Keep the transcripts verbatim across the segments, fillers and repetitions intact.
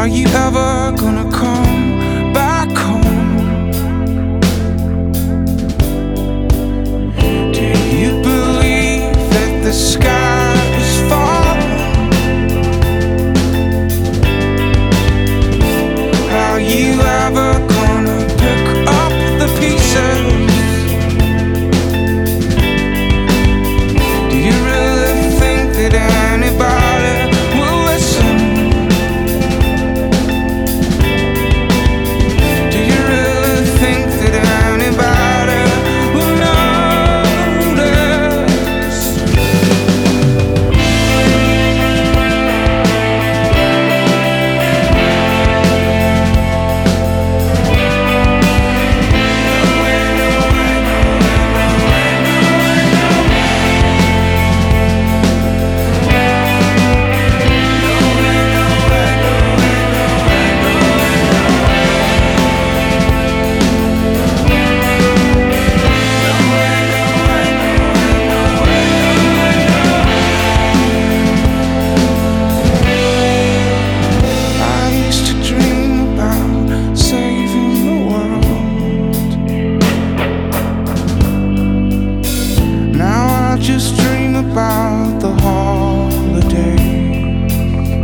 Are you ever gonna come back home? Do you believe that the sky is falling? Are you ever gonna pick up the pieces? Do you really think that anybody will listen? Do you really think that anybody will notice? I used to dream about saving the world. Now I just dream about the holiday.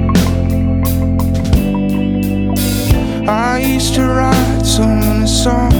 I used to write so many songs